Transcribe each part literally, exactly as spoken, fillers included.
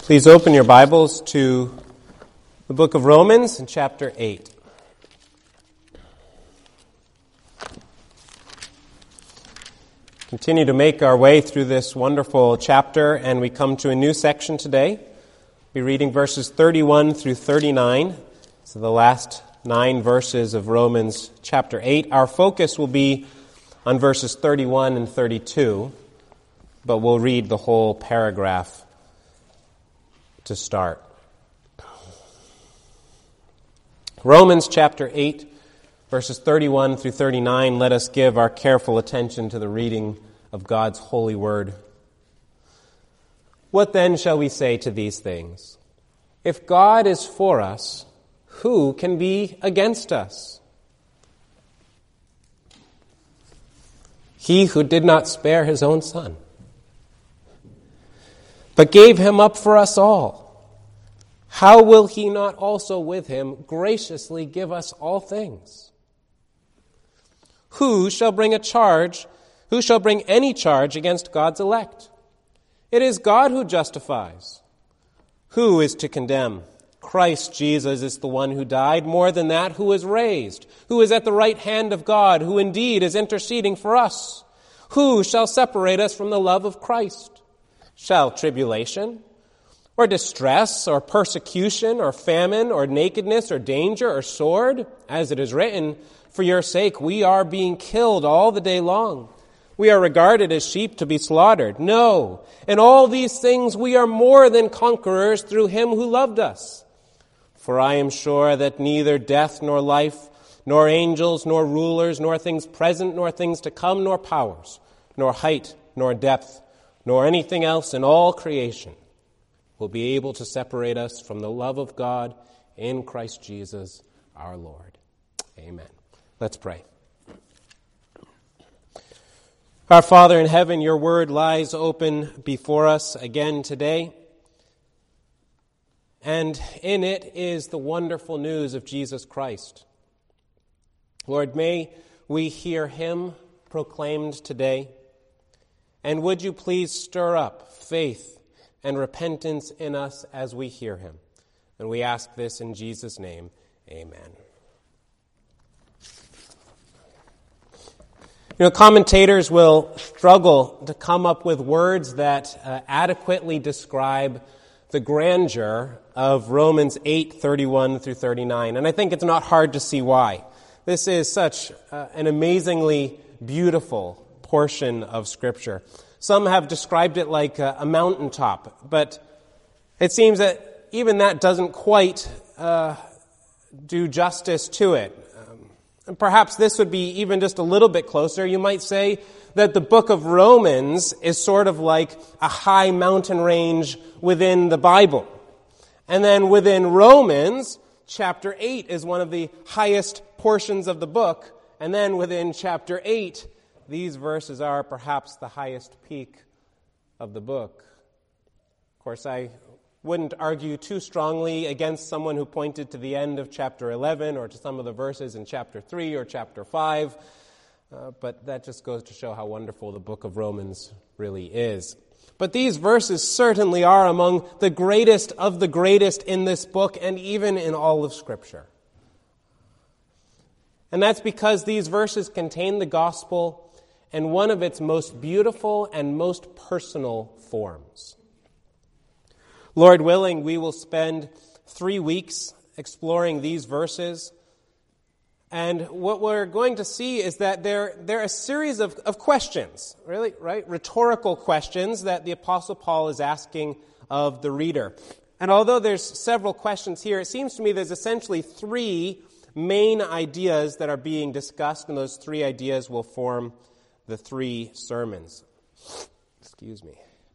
Please open your Bibles to the book of Romans in chapter eight. Continue to make our way through this wonderful chapter, and we come to a new section today. We'll be reading verses thirty-one through thirty-nine, so the last nine verses of Romans chapter eight. Our focus will be on verses thirty-one and thirty-two, but we'll read the whole paragraph to start. Romans chapter eight, verses thirty-one through thirty-nine, let us give our careful attention to the reading of God's holy word. What then shall we say to these things? If God is for us, who can be against us? He who did not spare his own son, but gave him up for us all, how will he not also with him graciously give us all things? Who shall bring a charge, who shall bring any charge against God's elect? It is God who justifies. Who is to condemn? Christ Jesus is the one who died, more than that, who is raised, who is at the right hand of God, who indeed is interceding for us. Who shall separate us from the love of Christ? Shall tribulation, or distress, or persecution, or famine, or nakedness, or danger, or sword? As it is written, for your sake we are being killed all the day long. We are regarded as sheep to be slaughtered. No, in all these things we are more than conquerors through him who loved us. For I am sure that neither death nor life, nor angels, nor rulers, nor things present, nor things to come, nor powers, nor height, nor depth, nor anything else in all creation will be able to separate us from the love of God in Christ Jesus our Lord. Amen. Let's pray. Our Father in heaven, your word lies open before us again today, and in it is the wonderful news of Jesus Christ. Lord, may we hear him proclaimed today. And would you please stir up faith and repentance in us as we hear him? And we ask this in Jesus' name. Amen. You know, commentators will struggle to come up with words that uh, adequately describe the grandeur of Romans eight, thirty-one through thirty-nine. And I think it's not hard to see why. This is such uh, an amazingly beautiful portion of Scripture. Some have described it like a, a mountaintop, but it seems that even that doesn't quite uh, do justice to it. Um, and perhaps this would be even just a little bit closer. You might say that the book of Romans is sort of like a high mountain range within the Bible. And then within Romans, chapter eight is one of the highest portions of the book. And then within chapter eight, these verses are perhaps the highest peak of the book. Of course, I wouldn't argue too strongly against someone who pointed to the end of chapter eleven or to some of the verses in chapter three or chapter five, uh, but that just goes to show how wonderful the book of Romans really is. But these verses certainly are among the greatest of the greatest in this book and even in all of Scripture. And that's because these verses contain the gospel in one of its most beautiful and most personal forms. Lord willing, we will spend three weeks exploring these verses. And what we're going to see is that they're, they're a series of, of questions, really, right? Rhetorical questions that the Apostle Paul is asking of the reader. And although there's several questions here, it seems to me there's essentially three main ideas that are being discussed, and those three ideas will form the three sermons. Excuse me.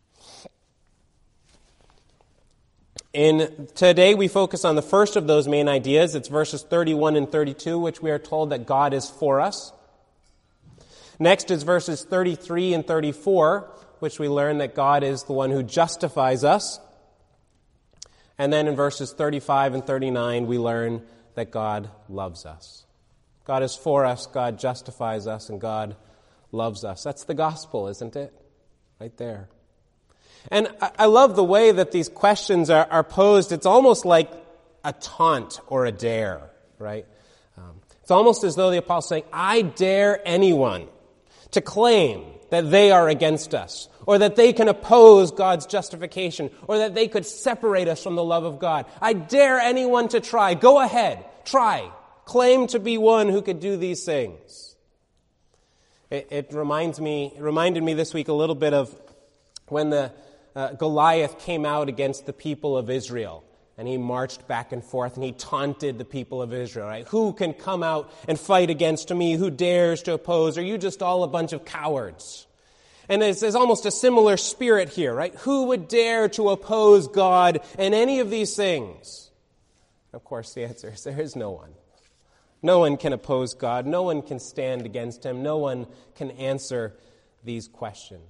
In today we focus on the first of those main ideas. It's verses thirty-one and thirty-two, which we are told that God is for us. Next is verses thirty-three and thirty-four, which we learn that God is the one who justifies us. And then in verses thirty-five and thirty-nine, we learn that God loves us. God is for us, God justifies us, and God loves us. That's the gospel, isn't it? Right there. And I, I love the way that these questions are, are posed. It's almost like a taunt or a dare, right? Um, it's almost as though the apostle is saying, I dare anyone to claim that they are against us, or that they can oppose God's justification, or that they could separate us from the love of God. I dare anyone to try. Go ahead. Try. Claim to be one who could do these things. It, it reminds me, it reminded me this week a little bit of when the uh, Goliath came out against the people of Israel. And he marched back and forth, and he taunted the people of Israel, right? Who can come out and fight against me? Who dares to oppose? Are you just all a bunch of cowards? And there's, there's almost a similar spirit here, right? Who would dare to oppose God in any of these things? Of course, the answer is there is no one. No one can oppose God. No one can stand against him. No one can answer these questions.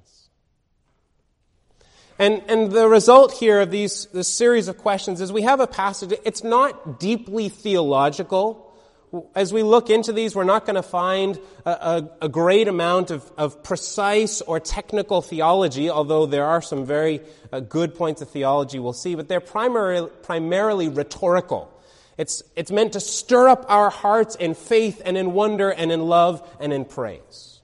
And, and the result here of these, this series of questions is we have a passage. It's not deeply theological. As we look into these, we're not going to find a, a, a great amount of, of precise or technical theology, although there are some very uh, good points of theology we'll see, but they're primarily, primarily rhetorical. It's, it's meant to stir up our hearts in faith and in wonder and in love and in praise.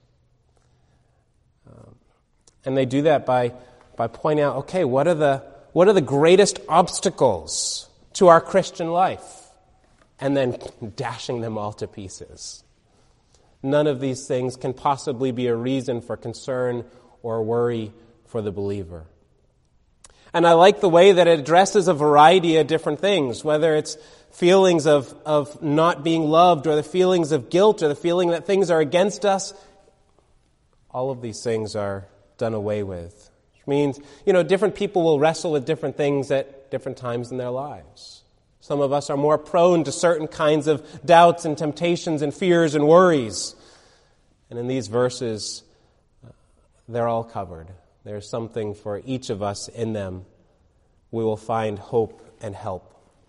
Um, and they do that by by pointing out, okay, what are the what are the greatest obstacles to our Christian life? And then dashing them all to pieces. None of these things can possibly be a reason for concern or worry for the believer. And I like the way that it addresses a variety of different things, whether it's feelings of, of not being loved, or the feelings of guilt, or the feeling that things are against us. All of these things are done away with. Means, you know, different people will wrestle with different things at different times in their lives. Some of us are more prone to certain kinds of doubts and temptations and fears and worries. And in these verses, they're all covered. There's something for each of us in them. We will find hope and help.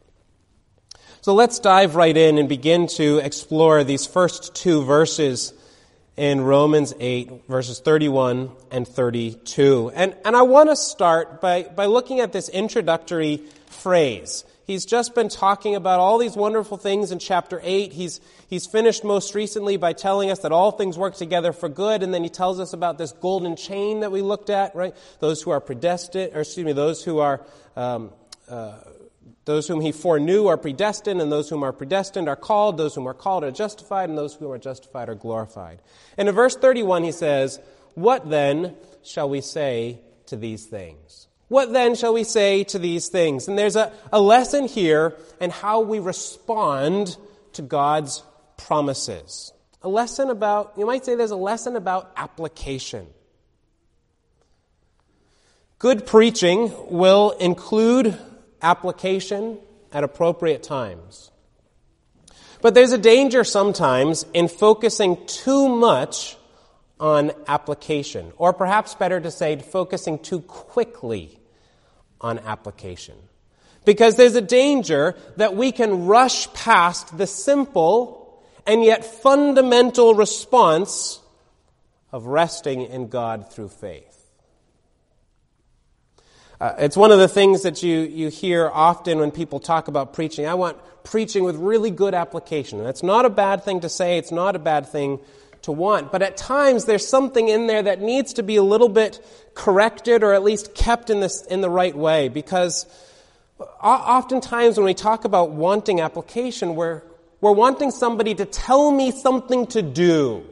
So let's dive right in and begin to explore these first two verses in Romans eight, verses thirty-one and thirty-two. And, and I want to start by, by looking at this introductory phrase. He's just been talking about all these wonderful things in chapter eight. He's, he's finished most recently by telling us that all things work together for good, and then he tells us about this golden chain that we looked at, right? Those who are predestined, or excuse me, those who are, um, uh, Those whom he foreknew are predestined, and those whom are predestined are called. Those whom are called are justified, and those whom are justified are glorified. And in verse thirty-one he says, what then shall we say to these things? What then shall we say to these things? And there's a, a lesson here in how we respond to God's promises. A lesson about, you might say there's a lesson about application. Good preaching will include application at appropriate times. But there's a danger sometimes in focusing too much on application, or perhaps better to say, focusing too quickly on application. Because there's a danger that we can rush past the simple and yet fundamental response of resting in God through faith. Uh, it's one of the things that you, you hear often when people talk about preaching. I want preaching with really good application. And that's not a bad thing to say. It's not a bad thing to want. But at times there's something in there that needs to be a little bit corrected, or at least kept in this in the right way. Because oftentimes when we talk about wanting application, we're, we're wanting somebody to tell me something to do.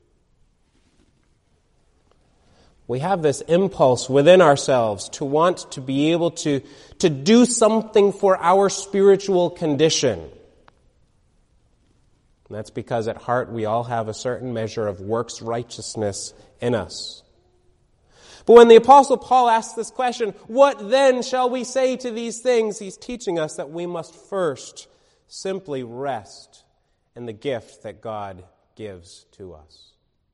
We have this impulse within ourselves to want to be able to, to do something for our spiritual condition. And that's because at heart we all have a certain measure of works righteousness in us. But when the Apostle Paul asks this question, what then shall we say to these things? He's teaching us that we must first simply rest in the gift that God gives to us.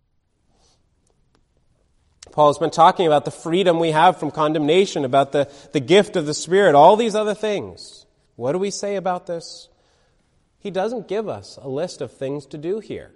Paul's been talking about the freedom we have from condemnation, about the, the gift of the Spirit, all these other things. What do we say about this? He doesn't give us a list of things to do here.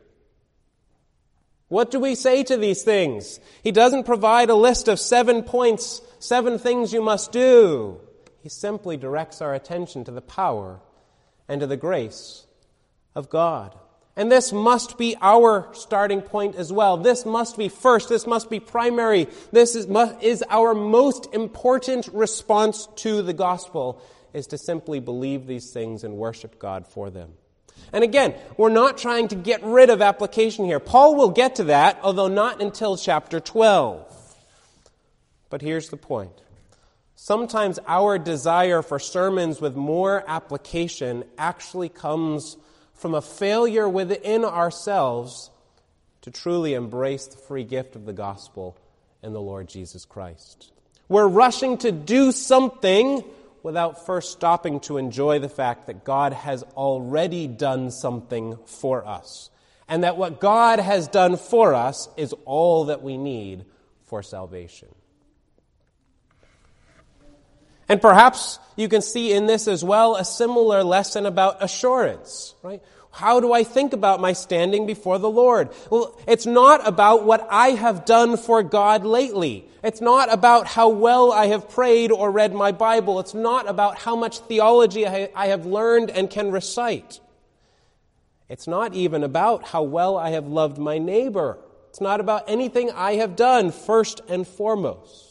What do we say to these things? He doesn't provide a list of seven points seven things you must do. He simply directs our attention to the power and to the grace of God. And this must be our starting point as well. This must be first. This must be primary. This is, is our most important response to the gospel, is to simply believe these things and worship God for them. And again, we're not trying to get rid of application here. Paul will get to that, although not until chapter twelve. But here's the point. Sometimes our desire for sermons with more application actually comes from a failure within ourselves to truly embrace the free gift of the gospel in the Lord Jesus Christ. We're rushing to do something without first stopping to enjoy the fact that God has already done something for us, and that what God has done for us is all that we need for salvation. And perhaps you can see in this as well a similar lesson about assurance, right? How do I think about my standing before the Lord? Well, it's not about what I have done for God lately. It's not about how well I have prayed or read my Bible. It's not about how much theology I have learned and can recite. It's not even about how well I have loved my neighbor. It's not about anything I have done first and foremost.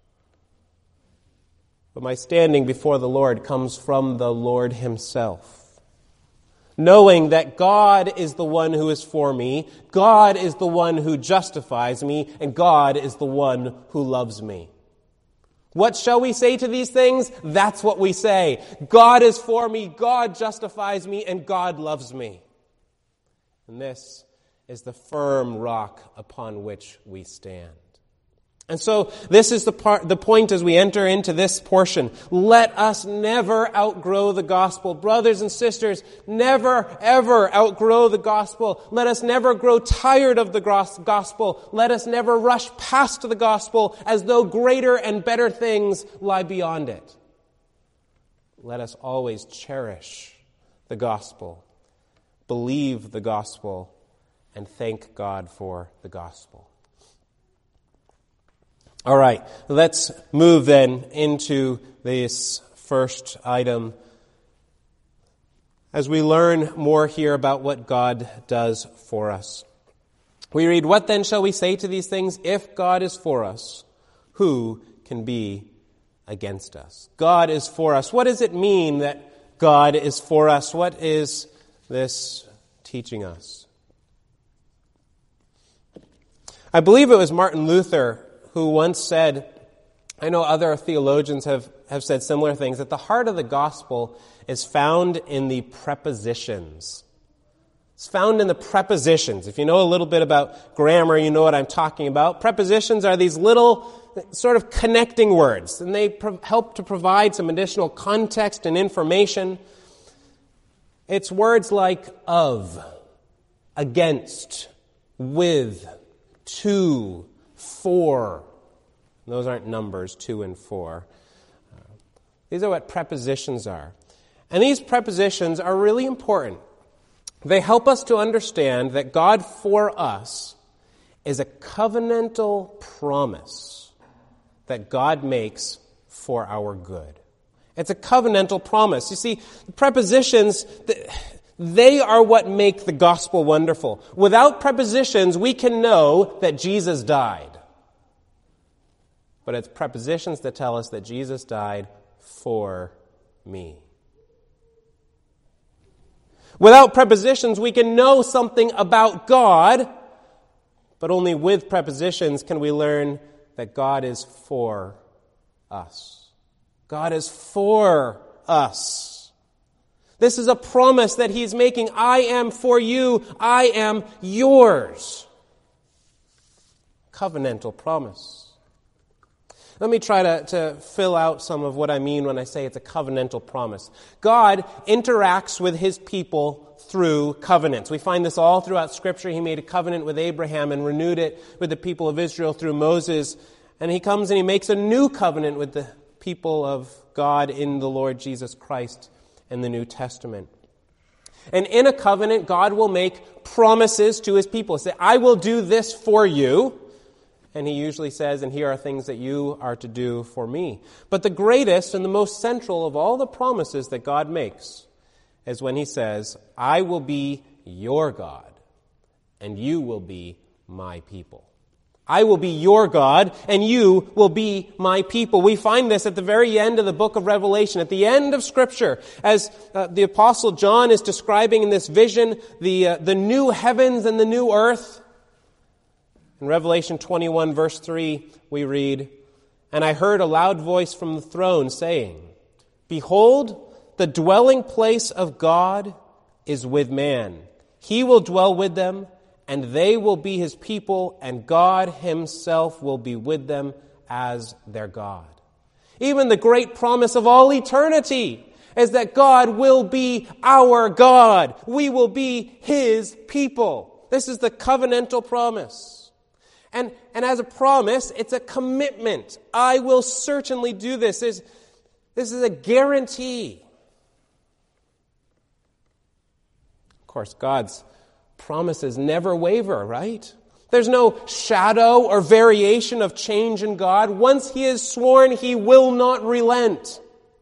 But my standing before the Lord comes from the Lord himself. Knowing that God is the one who is for me, God is the one who justifies me, and God is the one who loves me. What shall we say to these things? That's what we say. God is for me, God justifies me, and God loves me. And this is the firm rock upon which we stand. And so this is the part, the point as we enter into this portion. Let us never outgrow the gospel. Brothers and sisters, never, ever outgrow the gospel. Let us never grow tired of the gospel. Let us never rush past the gospel as though greater and better things lie beyond it. Let us always cherish the gospel, believe the gospel, and thank God for the gospel. All right, let's move then into this first item as we learn more here about what God does for us. We read, "What then shall we say to these things? If God is for us, who can be against us?" God is for us. What does it mean that God is for us? What is this teaching us? I believe it was Martin Luther who once said, I know other theologians have, have said similar things, that the heart of the gospel is found in the prepositions. It's found in the prepositions. If you know a little bit about grammar, you know what I'm talking about. Prepositions are these little sort of connecting words, and they pro- help to provide some additional context and information. It's words like of, against, with, to, for. Those aren't numbers, two and four. Uh, these are what prepositions are. And these prepositions are really important. They help us to understand that God for us is a covenantal promise that God makes for our good. It's a covenantal promise. You see, the prepositions, they are what make the gospel wonderful. Without prepositions, we can know that Jesus died. But it's prepositions that tell us that Jesus died for me. Without prepositions, we can know something about God, but only with prepositions can we learn that God is for us. God is for us. This is a promise that He's making. I am for you. I am yours. Covenantal promise. Let me try to, to fill out some of what I mean when I say it's a covenantal promise. God interacts with His people through covenants. We find this all throughout Scripture. He made a covenant with Abraham and renewed it with the people of Israel through Moses. And He comes and He makes a new covenant with the people of God in the Lord Jesus Christ in the New Testament. And in a covenant, God will make promises to His people. Say, I will do this for you. And he usually says, and here are things that you are to do for me. But the greatest and the most central of all the promises that God makes is when he says, I will be your God, and you will be my people. I will be your God, and you will be my people. We find this at the very end of the book of Revelation, at the end of Scripture, as uh, the Apostle John is describing in this vision the uh, the new heavens and the new earth. In Revelation twenty-one, verse three, we read, And I heard a loud voice from the throne saying, Behold, the dwelling place of God is with man. He will dwell with them, and they will be his people, and God himself will be with them as their God. Even the great promise of all eternity is that God will be our God. We will be his people. This is the covenantal promise. And, and as a promise, it's a commitment. I will certainly do this. This, this is a guarantee. Of course, God's promises never waver, right? There's no shadow or variation of change in God. Once he is sworn, he will not relent.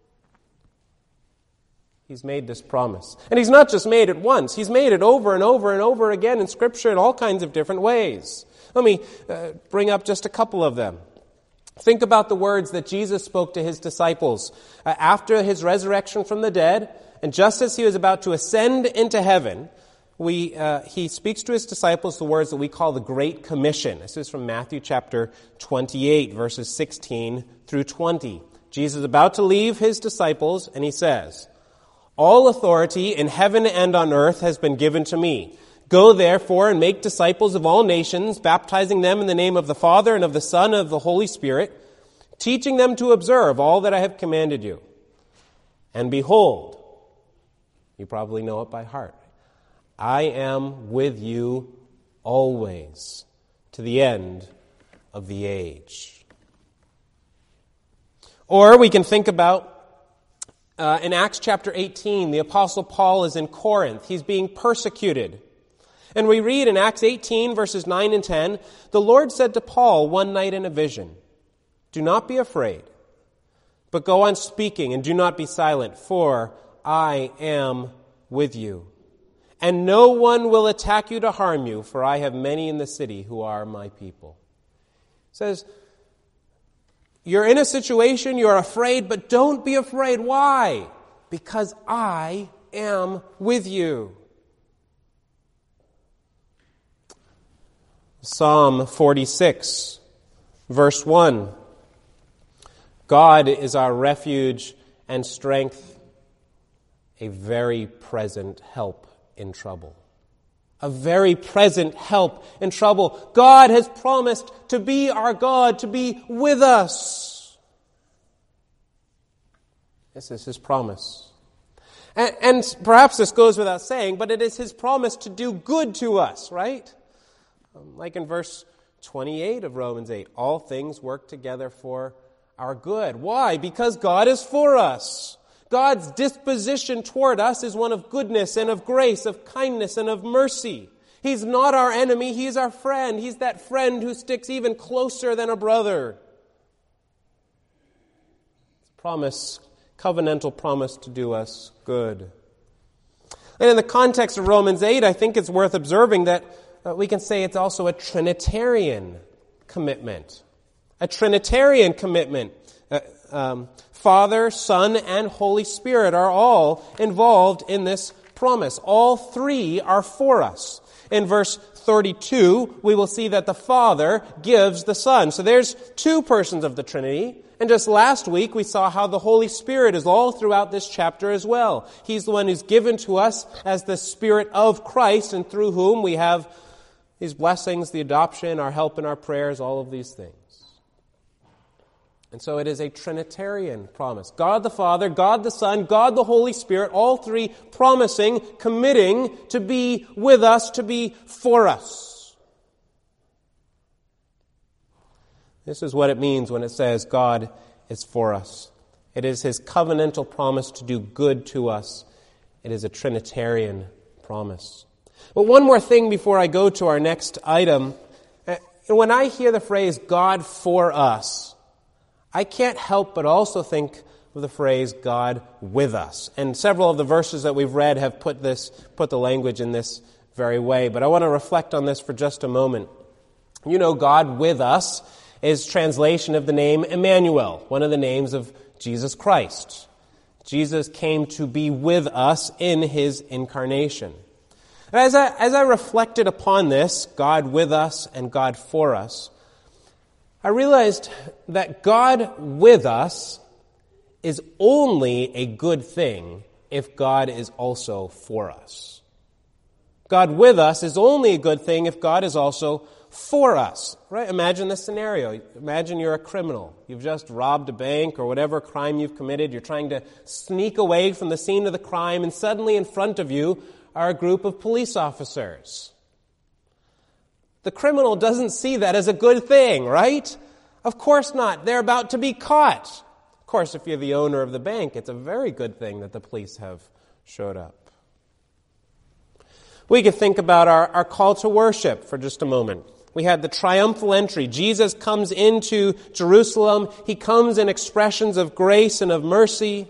He's made this promise. And he's not just made it once. He's made it over and over and over again in Scripture in all kinds of different ways. Let me uh, bring up just a couple of them. Think about the words that Jesus spoke to his disciples uh, after his resurrection from the dead, and just as he was about to ascend into heaven, we uh, he speaks to his disciples the words that we call the Great Commission. This is from Matthew chapter twenty-eight, verses sixteen through twenty. Jesus is about to leave his disciples, and he says, All authority in heaven and on earth has been given to me. Go therefore and make disciples of all nations, baptizing them in the name of the Father and of the Son and of the Holy Spirit, teaching them to observe all that I have commanded you. And behold, you probably know it by heart, I am with you always to the end of the age. Or we can think about uh, in Acts chapter eighteen, the Apostle Paul is in Corinth. He's being persecuted. And we read in Acts eighteen, verses nine and ten, the Lord said to Paul one night in a vision, Do not be afraid, but go on speaking and do not be silent, for I am with you. And no one will attack you to harm you, for I have many in the city who are my people. It says, you're in a situation, you're afraid, but don't be afraid. Why? Because I am with you. Psalm forty-six, verse one. God is our refuge and strength, a very present help in trouble. A very present help in trouble. God has promised to be our God, to be with us. This is his promise. And, and perhaps this goes without saying, but it is his promise to do good to us, right? Like in verse twenty-eight of Romans eight, all things work together for our good. Why? Because God is for us. God's disposition toward us is one of goodness and of grace, of kindness and of mercy. He's not our enemy, he's our friend. He's that friend who sticks even closer than a brother. Promise, covenantal promise to do us good. And in the context of Romans eight, I think it's worth observing that Uh, we can say it's also a Trinitarian commitment. A Trinitarian commitment. Uh, um, Father, Son, and Holy Spirit are all involved in this promise. All three are for us. In verse thirty-two, we will see that the Father gives the Son. So there's two persons of the Trinity. And just last week, we saw how the Holy Spirit is all throughout this chapter as well. He's the one who's given to us as the Spirit of Christ, and through whom we have these blessings, the adoption, our help in our prayers, all of these things. And so it is a Trinitarian promise. God the Father, God the Son, God the Holy Spirit, all three promising, committing to be with us, to be for us. This is what it means when it says God is for us. It is his covenantal promise to do good to us. It is a Trinitarian promise. But one more thing before I go to our next item. And when I hear the phrase God for us, I can't help but also think of the phrase God with us. And several of the verses that we've read have put this, put the language in this very way. But I want to reflect on this for just a moment. You know, God with us is translation of the name Emmanuel, one of the names of Jesus Christ. Jesus came to be with us in his incarnation. And as I, as I reflected upon this, God with us and God for us, I realized that God with us is only a good thing if God is also for us. God with us is only a good thing if God is also for us, right? Imagine this scenario. Imagine you're a criminal. You've just robbed a bank or whatever crime you've committed. You're trying to sneak away from the scene of the crime, and suddenly in front of you are a group of police officers. The criminal doesn't see that as a good thing, right? Of course not. They're about to be caught. Of course, if you're the owner of the bank, it's a very good thing that the police have showed up. We could think about our, our call to worship for just a moment. We had the triumphal entry. Jesus comes into Jerusalem. He comes in expressions of grace and of mercy.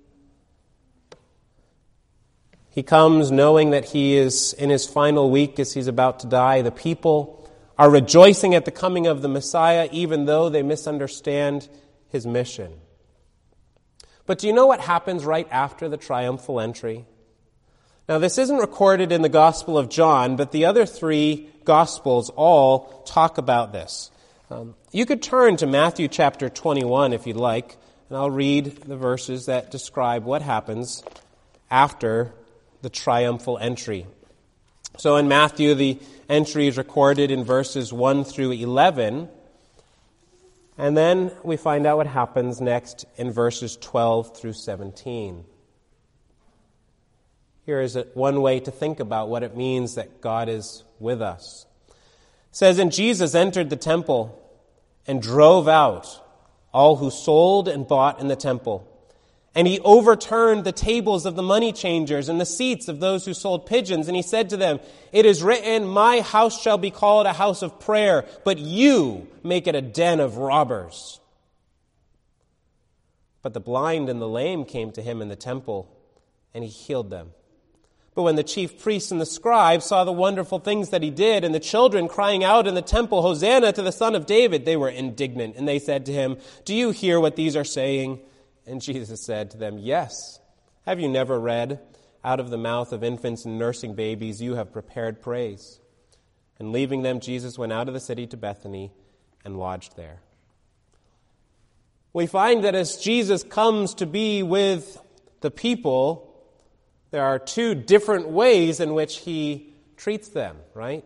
He comes knowing that he is in his final week as he's about to die. The people are rejoicing at the coming of the Messiah, even though they misunderstand his mission. But do you know what happens right after the triumphal entry? Now, this isn't recorded in the Gospel of John, but the other three Gospels all talk about this. Um, you could turn to Matthew chapter twenty-one if you'd like, and I'll read the verses that describe what happens after the triumphal entry. So in Matthew, the entry is recorded in verses one through eleven, and then we find out what happens next in verses twelve through seventeen. Here is one way to think about what it means that God is with us. It says, "And Jesus entered the temple and drove out all who sold and bought in the temple. And he overturned the tables of the money changers and the seats of those who sold pigeons. And he said to them, 'It is written, my house shall be called a house of prayer, but you make it a den of robbers.' But the blind and the lame came to him in the temple, and he healed them. But when the chief priests and the scribes saw the wonderful things that he did, and the children crying out in the temple, 'Hosanna to the Son of David,' they were indignant. And they said to him, 'Do you hear what these are saying?' And Jesus said to them, 'Yes. Have you never read, out of the mouth of infants and nursing babies you have prepared praise?' And leaving them, Jesus went out of the city to Bethany and lodged there." We find that as Jesus comes to be with the people, there are two different ways in which he treats them, right?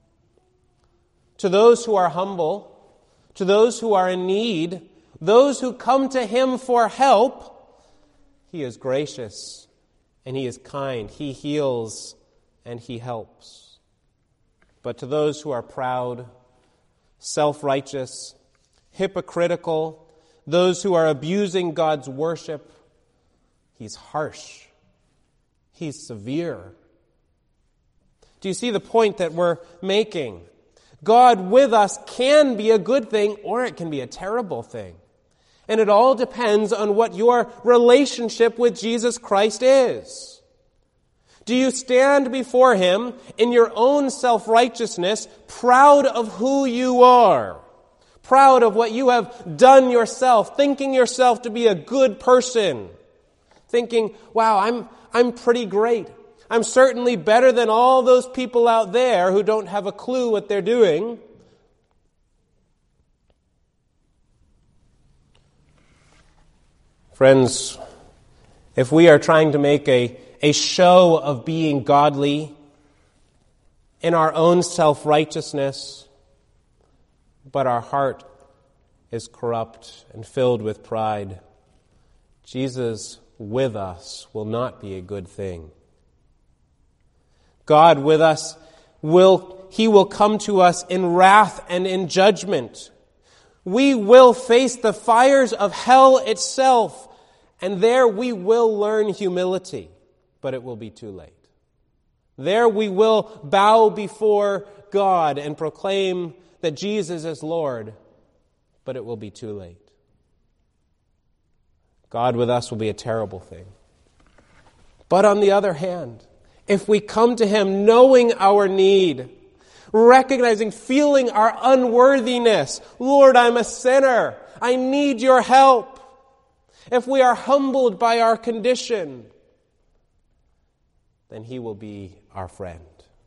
To those who are humble, to those who are in need, those who come to him for help, he is gracious and he is kind. He heals and he helps. But to those who are proud, self-righteous, hypocritical, those who are abusing God's worship, he's harsh. He's severe. Do you see the point that we're making? God with us can be a good thing, or it can be a terrible thing. And it all depends on what your relationship with Jesus Christ is. Do you stand before him in your own self-righteousness, proud of who you are, proud of what you have done yourself, thinking yourself to be a good person, thinking, wow, I'm I'm pretty great. I'm certainly better than all those people out there who don't have a clue what they're doing. Friends, if we are trying to make a, a show of being godly in our own self-righteousness, but our heart is corrupt and filled with pride, Jesus with us will not be a good thing. God with us will, he will come to us in wrath and in judgment. We will face the fires of hell itself, and there we will learn humility, but it will be too late. There we will bow before God and proclaim that Jesus is Lord, but it will be too late. God with us will be a terrible thing. But on the other hand, if we come to Him knowing our need, recognizing, feeling our unworthiness, Lord, I'm a sinner, I need your help. If we are humbled by our condition, then He will be our friend.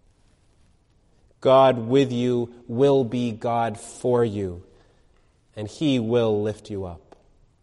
God with you will be God for you, and He will lift you up.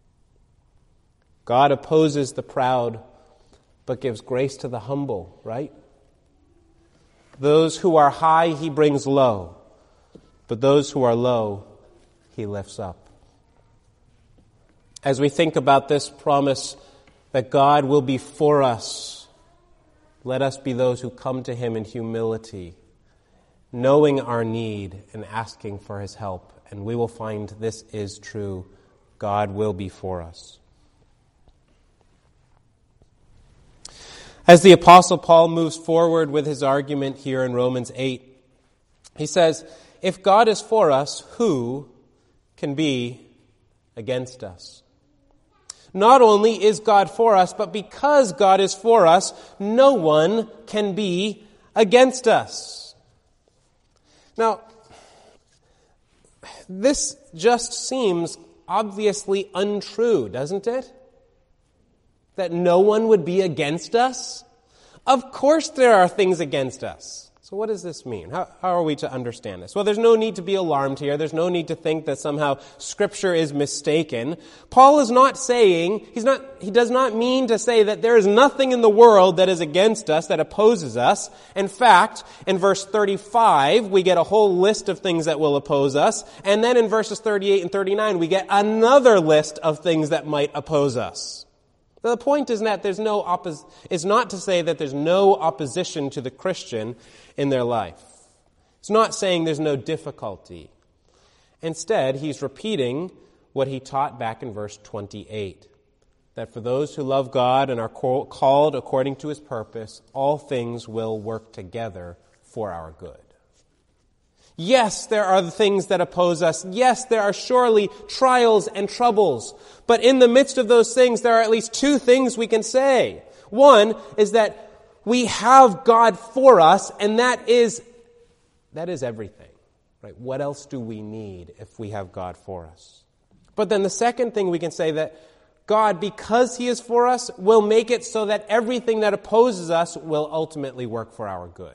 God opposes the proud, but gives grace to the humble, right? Those who are high, He brings low, but those who are low, He lifts up. As we think about this promise that God will be for us, let us be those who come to Him in humility, knowing our need and asking for His help. And we will find this is true. God will be for us. As the Apostle Paul moves forward with his argument here in Romans eight, he says, if God is for us, who can be against us? Not only is God for us, but because God is for us, no one can be against us. Now, this just seems obviously untrue, doesn't it? That no one would be against us? Of course there are things against us. So what does this mean? How, how are we to understand this? Well, there's no need to be alarmed here. There's no need to think that somehow Scripture is mistaken. Paul is not saying, he's not, he does not mean to say that there is nothing in the world that is against us, that opposes us. In fact, in verse thirty-five, we get a whole list of things that will oppose us. And then in verses thirty-eight and thirty-nine, we get another list of things that might oppose us. The point is that there's no oppos- is not to say that there's no opposition to the Christian in their life. It's not saying there's no difficulty. Instead, he's repeating what he taught back in verse twenty-eight, that for those who love God and are called according to His purpose, all things will work together for our good. Yes, there are the things that oppose us. Yes, there are surely trials and troubles. But in the midst of those things, there are at least two things we can say. One is that we have God for us, and that is, that is everything. Right? What else do we need if we have God for us? But then the second thing we can say, that God, because He is for us, will make it so that everything that opposes us will ultimately work for our good.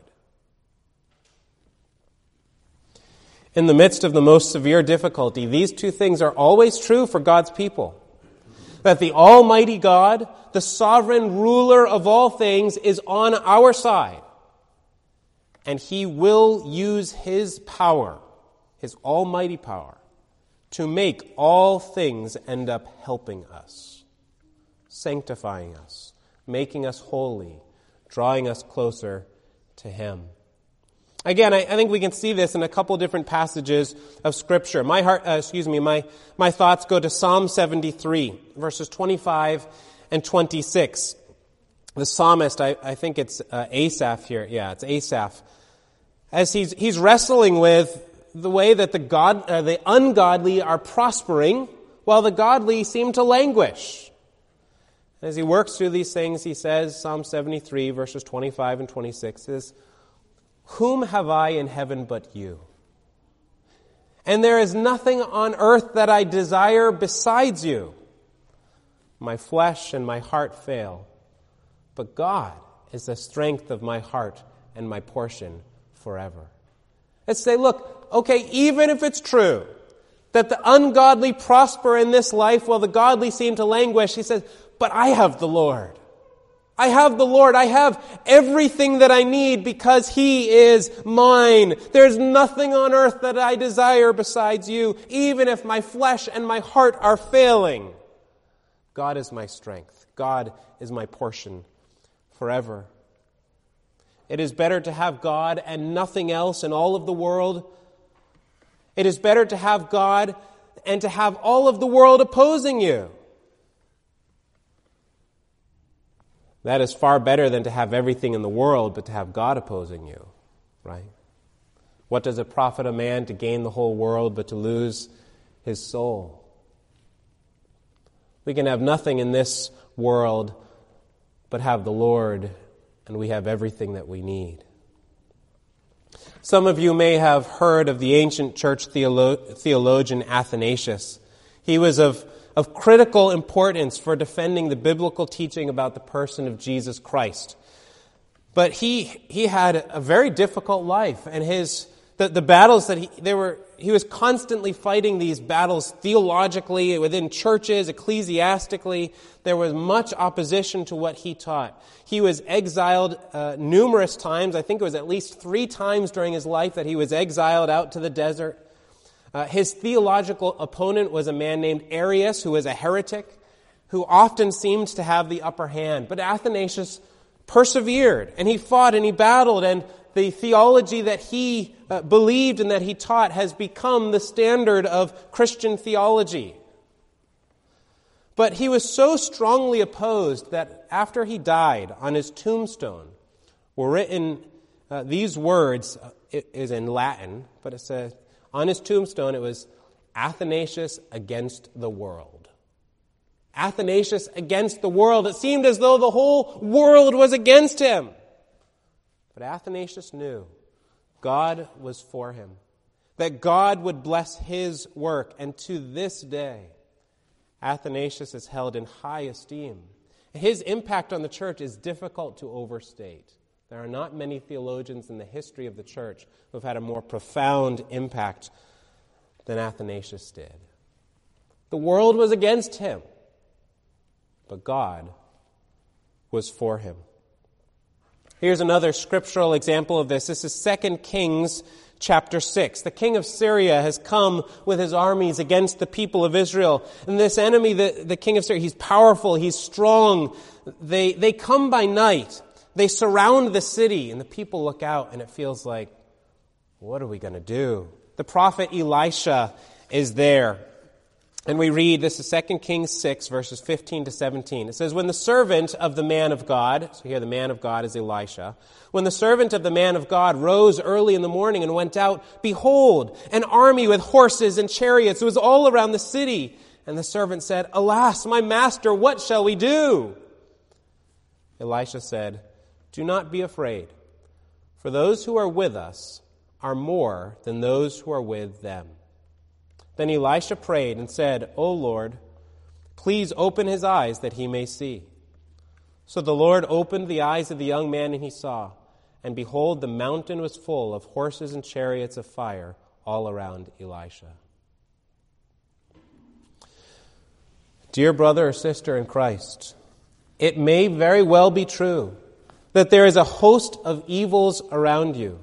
In the midst of the most severe difficulty, these two things are always true for God's people. That the Almighty God, the sovereign ruler of all things, is on our side. And He will use His power, His almighty power, to make all things end up helping us, sanctifying us, making us holy, drawing us closer to Him. Again, I, I think we can see this in a couple different passages of Scripture. My heart, uh, excuse me, my, my thoughts go to Psalm seventy-three, verses twenty-five and twenty-six. The psalmist, I, I think it's uh, Asaph here. Yeah, it's Asaph. As he's he's wrestling with the way that the God, uh, the ungodly are prospering, while the godly seem to languish. As he works through these things, he says, Psalm seventy-three, verses twenty-five and twenty-six, is, whom have I in heaven but you? And there is nothing on earth that I desire besides you. My flesh and my heart fail, but God is the strength of my heart and my portion forever. Let's say, look, okay, even if it's true that the ungodly prosper in this life while the godly seem to languish, he says, but I have the Lord. I have the Lord. I have everything that I need because He is mine. There's nothing on earth that I desire besides you, even if my flesh and my heart are failing. God is my strength. God is my portion forever. It is better to have God and nothing else in all of the world. It is better to have God and to have all of the world opposing you. That is far better than to have everything in the world, but to have God opposing you, right? What does it profit a man to gain the whole world but to lose his soul? We can have nothing in this world but have the Lord, and we have everything that we need. Some of you may have heard of the ancient church theolo- theologian Athanasius. He was of, of critical importance for defending the biblical teaching about the person of Jesus Christ. But he he had a very difficult life, and his the, the battles that he they were he was constantly fighting these battles theologically within churches, ecclesiastically. There was much opposition to what he taught. He was exiled uh, numerous times. I think it was at least three times during his life that he was exiled out to the desert. Uh, his theological opponent was a man named Arius, who was a heretic, who often seemed to have the upper hand. But Athanasius persevered, and he fought and he battled, and the theology that he uh, believed and that he taught has become the standard of Christian theology. But he was so strongly opposed that after he died, on his tombstone were written uh, these words. It is in Latin, but it says, on his tombstone it was Athanasius against the world. Athanasius against the world. It seemed as though the whole world was against him. But Athanasius knew God was for him, that God would bless his work, and to this day, Athanasius is held in high esteem. His impact on the church is difficult to overstate. There are not many theologians in the history of the church who have had a more profound impact than Athanasius did. The world was against him, but God was for him. Here's another scriptural example of this. This is Second Kings chapter six. The king of Syria has come with his armies against the people of Israel. And this enemy, the, the king of Syria, he's powerful, he's strong. They, they come by night. They surround the city, and the people look out, and it feels like, what are we going to do? The prophet Elisha is there. And we read, this is Second Kings six, verses fifteen to seventeen. It says, when the servant of the man of God, so here the man of God is Elisha, when the servant of the man of God rose early in the morning and went out, behold, an army with horses and chariots was all around the city. And the servant said, alas, my master, what shall we do? Elisha said, do not be afraid, for those who are with us are more than those who are with them. Then Elisha prayed and said, O Lord, please open his eyes that he may see. So the Lord opened the eyes of the young man, and he saw. And behold, the mountain was full of horses and chariots of fire all around Elisha. Dear brother or sister in Christ, it may very well be true that there is a host of evils around you.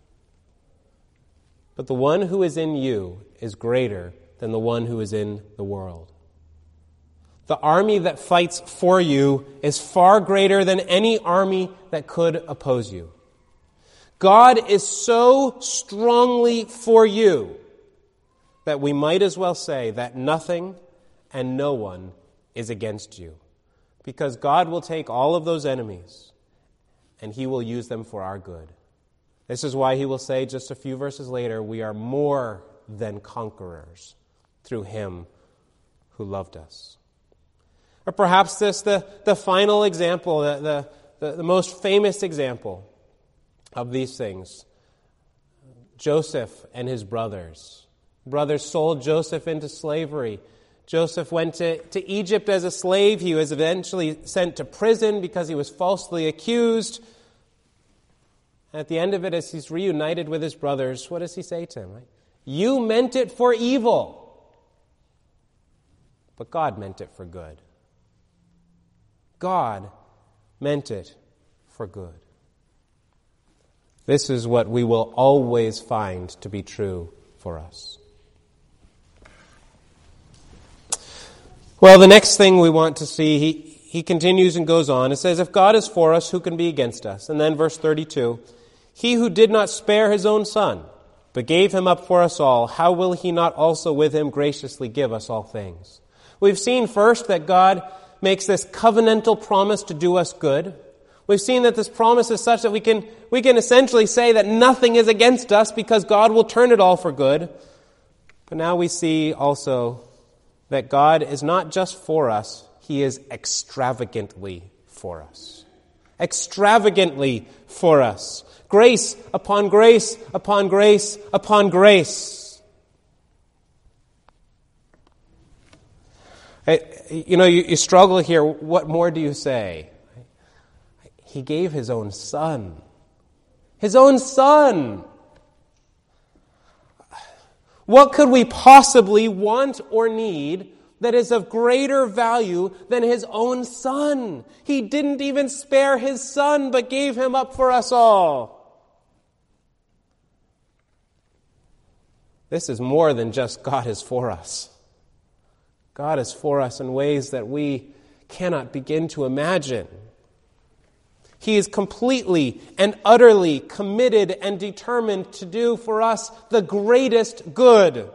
But the one who is in you is greater than the one who is in the world. The army that fights for you is far greater than any army that could oppose you. God is so strongly for you that we might as well say that nothing and no one is against you. Because God will take all of those enemies and he will use them for our good. This is why he will say just a few verses later, we are more than conquerors through him who loved us. Or perhaps this, the, the final example, the, the, the most famous example of these things. Joseph and his brothers. Brothers sold Joseph into slavery. Joseph went to, to Egypt as a slave. He was eventually sent to prison because he was falsely accused. At the end of it, as he's reunited with his brothers, what does he say to him? Right? You meant it for evil, but God meant it for good. God meant it for good. This is what we will always find to be true for us. Well, the next thing we want to see, he, he continues and goes on. It says, if God is for us, who can be against us? And then verse thirty-two, he who did not spare his own son, but gave him up for us all, how will he not also with him graciously give us all things? We've seen first that God makes this covenantal promise to do us good. We've seen that this promise is such that we can, we can essentially say that nothing is against us because God will turn it all for good. But now we see also that God is not just for us, He is extravagantly for us. Extravagantly for us. Grace upon grace upon grace upon grace. You know, you, you struggle here. What more do you say? He gave His own Son. His own Son. What could we possibly want or need that is of greater value than His own Son? He didn't even spare His Son, but gave Him up for us all. This is more than just God is for us. God is for us in ways that we cannot begin to imagine. He is completely and utterly committed and determined to do for us the greatest good.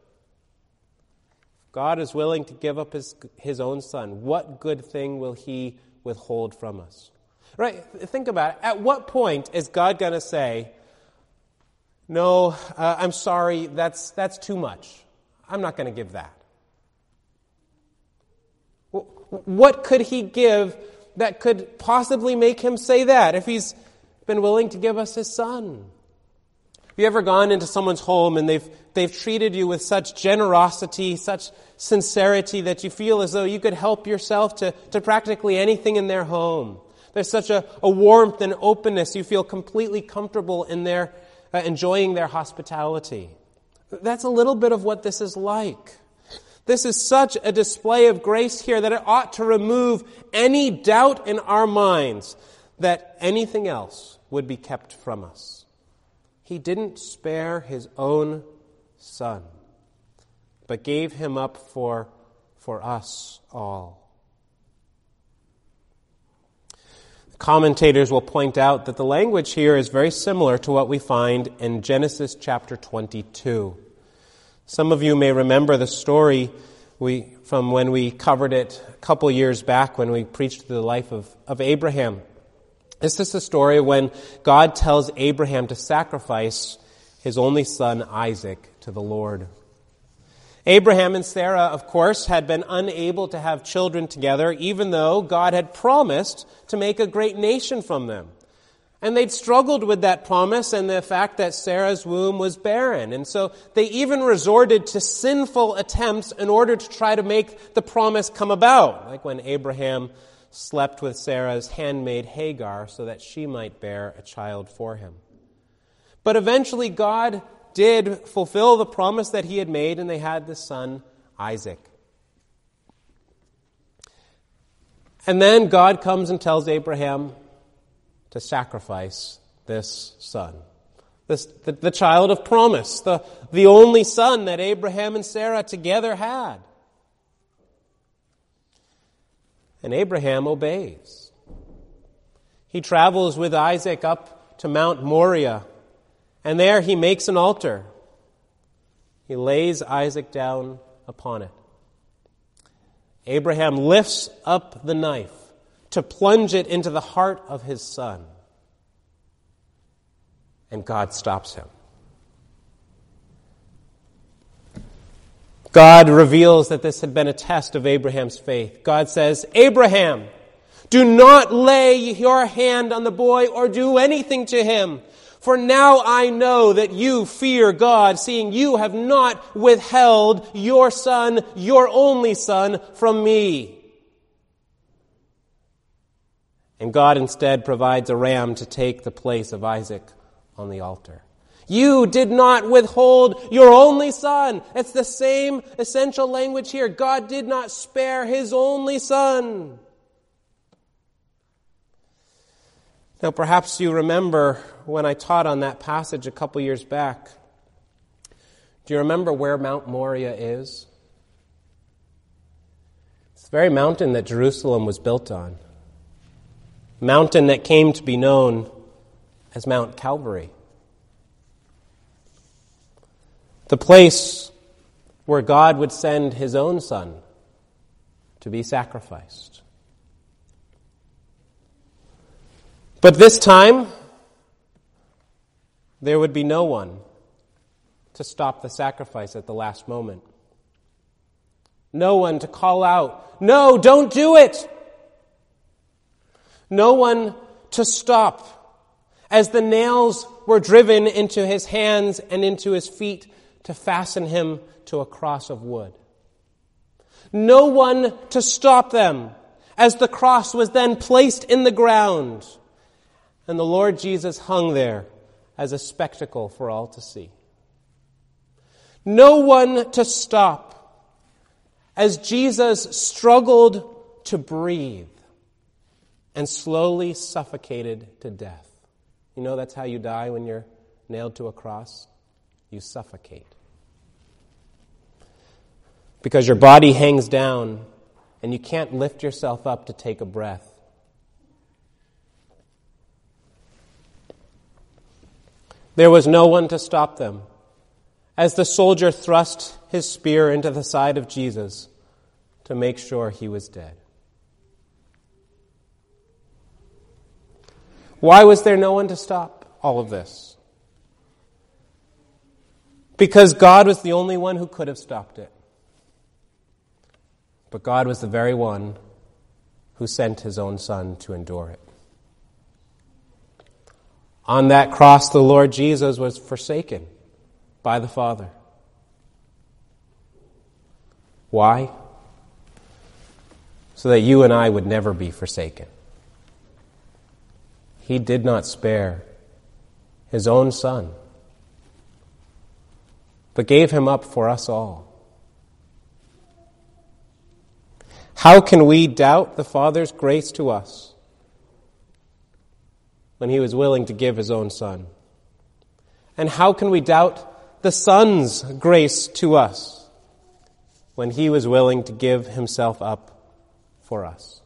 God is willing to give up his, his own Son. What good thing will He withhold from us? Right? Think about it. At what point is God going to say, no, uh, I'm sorry, that's, that's too much. I'm not going to give that. What could He give that could possibly make Him say that if He's been willing to give us His Son? Have you ever gone into someone's home and they've they've treated you with such generosity, such sincerity that you feel as though you could help yourself to, to practically anything in their home? There's such a, a warmth and openness. You feel completely comfortable in their uh, enjoying their hospitality. That's a little bit of what this is like. This is such a display of grace here that it ought to remove any doubt in our minds that anything else would be kept from us. He didn't spare His own Son, but gave Him up for, for us all. Commentators will point out that the language here is very similar to what we find in Genesis chapter twenty-two. Some of you may remember the story we from when we covered it a couple years back when we preached the life of, of Abraham. This is the story when God tells Abraham to sacrifice his only son Isaac to the Lord. Abraham and Sarah, of course, had been unable to have children together, even though God had promised to make a great nation from them. And they'd struggled with that promise and the fact that Sarah's womb was barren. And so they even resorted to sinful attempts in order to try to make the promise come about. Like when Abraham slept with Sarah's handmaid Hagar so that she might bear a child for him. But eventually God did fulfill the promise that He had made, and they had the son Isaac. And then God comes and tells Abraham to sacrifice this son. This, the, the child of promise, the, the only son that Abraham and Sarah together had. And Abraham obeys. He travels with Isaac up to Mount Moriah, and there he makes an altar. He lays Isaac down upon it. Abraham lifts up the knife to plunge it into the heart of his son. And God stops him. God reveals that this had been a test of Abraham's faith. God says, Abraham, do not lay your hand on the boy or do anything to him. For now I know that you fear God, seeing you have not withheld your son, your only son, from me. And God instead provides a ram to take the place of Isaac on the altar. You did not withhold your only son. It's the same essential language here. God did not spare His only son. Now, perhaps you remember when I taught on that passage a couple years back. Do you remember where Mount Moriah is? It's the very mountain that Jerusalem was built on. Mountain that came to be known as Mount Calvary. The place where God would send His own Son to be sacrificed. But this time, there would be no one to stop the sacrifice at the last moment. No one to call out, "No, don't do it!" No one to stop as the nails were driven into his hands and into his feet to fasten him to a cross of wood. No one to stop them as the cross was then placed in the ground and the Lord Jesus hung there as a spectacle for all to see. No one to stop as Jesus struggled to breathe and slowly suffocated to death. You know that's how you die when you're nailed to a cross? You suffocate. Because your body hangs down and you can't lift yourself up to take a breath. There was no one to stop them as the soldier thrust his spear into the side of Jesus to make sure he was dead. Why was there no one to stop all of this? Because God was the only one who could have stopped it. But God was the very one who sent his own Son to endure it. On that cross, the Lord Jesus was forsaken by the Father. Why? So that you and I would never be forsaken. He did not spare his own Son, but gave him up for us all. How can we doubt the Father's grace to us when he was willing to give his own Son? And how can we doubt the Son's grace to us when he was willing to give himself up for us?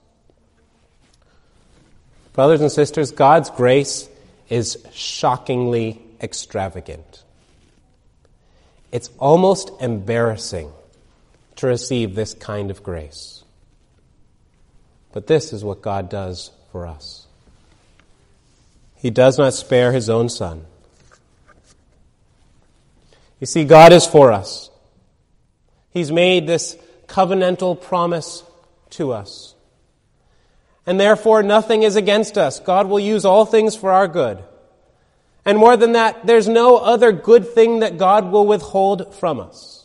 Brothers and sisters, God's grace is shockingly extravagant. It's almost embarrassing to receive this kind of grace. But this is what God does for us. He does not spare his own Son. You see, God is for us. He's made this covenantal promise to us. And therefore, nothing is against us. God will use all things for our good. And more than that, there's no other good thing that God will withhold from us.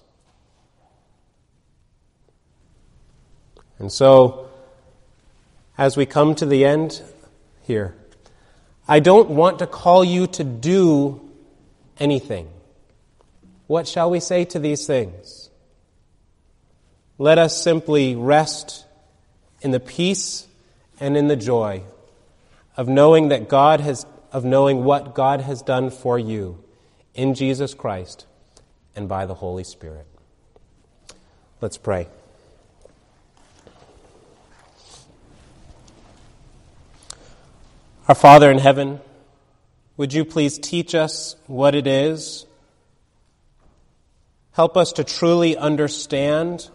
And so, as we come to the end here, I don't want to call you to do anything. What shall we say to these things? Let us simply rest in the peace and in the joy of knowing that God has, of knowing what God has done for you in Jesus Christ and by the Holy Spirit. Let's pray. Our Father in heaven, would you please teach us what it is? Help us to truly understand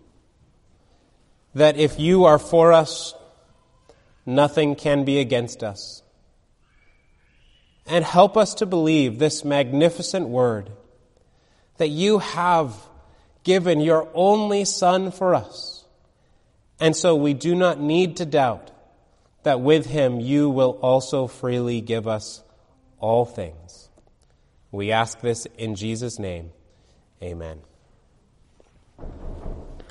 that if you are for us, nothing can be against us. And help us to believe this magnificent word, that you have given your only Son for us. And so we do not need to doubt that with him you will also freely give us all things. We ask this in Jesus' name. Amen.